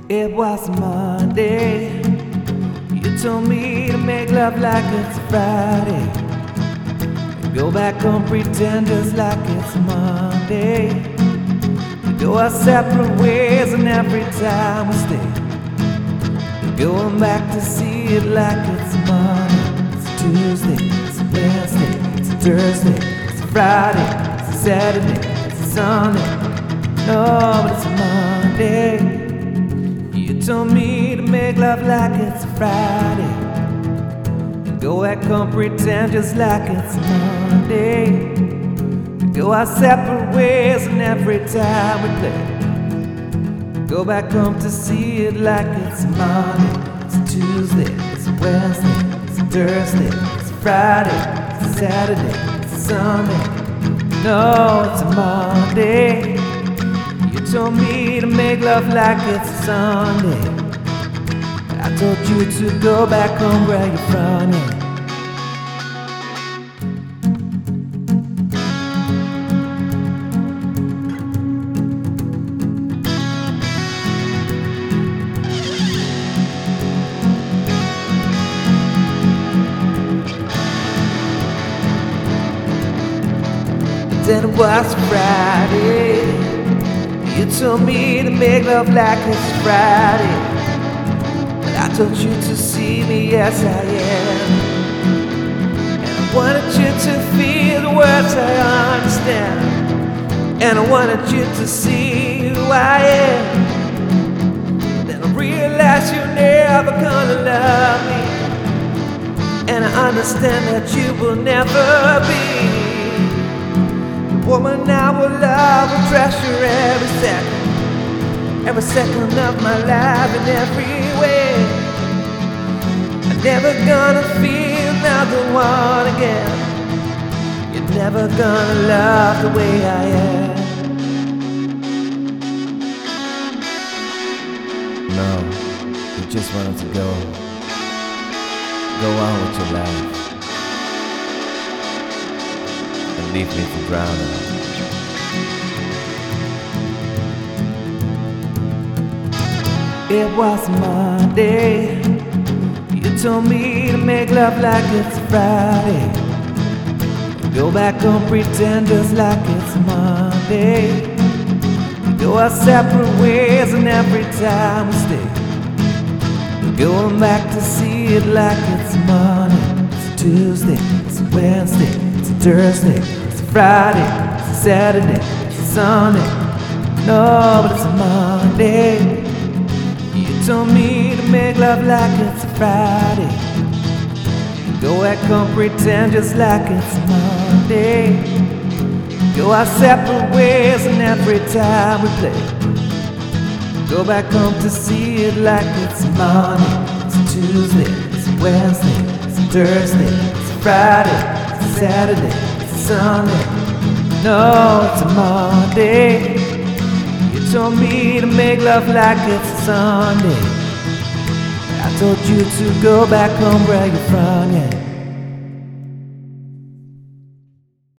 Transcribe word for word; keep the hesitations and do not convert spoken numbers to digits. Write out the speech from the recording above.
It was Monday. You told me to make love like it's Friday, and go back home, pretend just like it's Monday. We go our separate ways, and every time we stay, we're going back to see it like it's Monday. It's Tuesday, it's Wednesday, it's Thursday, it's Friday, it's Saturday, it's Sunday. No, but it's Monday. You told me to make love like it's Friday, and go back home, pretend just like it's Monday. We go our separate ways, and every time we play, we go back home to see it like it's Monday. It's Tuesday, it's Wednesday, it's Thursday, it's Friday, it's Saturday, it's Sunday. No, it's a Monday. You told me to make love like it's Sunday. I told you to go back home where you're from, yeah. Then it was Friday. You told me to make love like it's Friday, but I told you to see me as I am. And I wanted you to feel the words I understand, and I wanted you to see who I am. Then I realized you're never gonna love me, and I understand that you will never be woman I will love and treasure every second, every second of my life in every way. I'm never gonna feel another one again. You're never gonna love the way I am. No, you just wanted to go, go on with your life, and leave me to drown out. It was Monday. You told me to make love like it's Friday, go back home, pretend just like it's Monday. We go our separate ways, and every time we stay, we're going back to see it like it's Monday. It's Tuesday, it's Wednesday, it's Thursday, it's Friday, it's Saturday, it's Sunday. No, but it's a Monday. You told me to make love like it's Friday, go back home, pretend just like it's Monday. Go our separate ways, and every time we play, go back home to see it like it's Monday. It's Tuesday, it's Wednesday, it's Thursday, it's Friday, it's Saturday, it's Sunday. No, it's a Monday. You told me to make love like it's Sunday. I told you to go back home where you're from, yeah.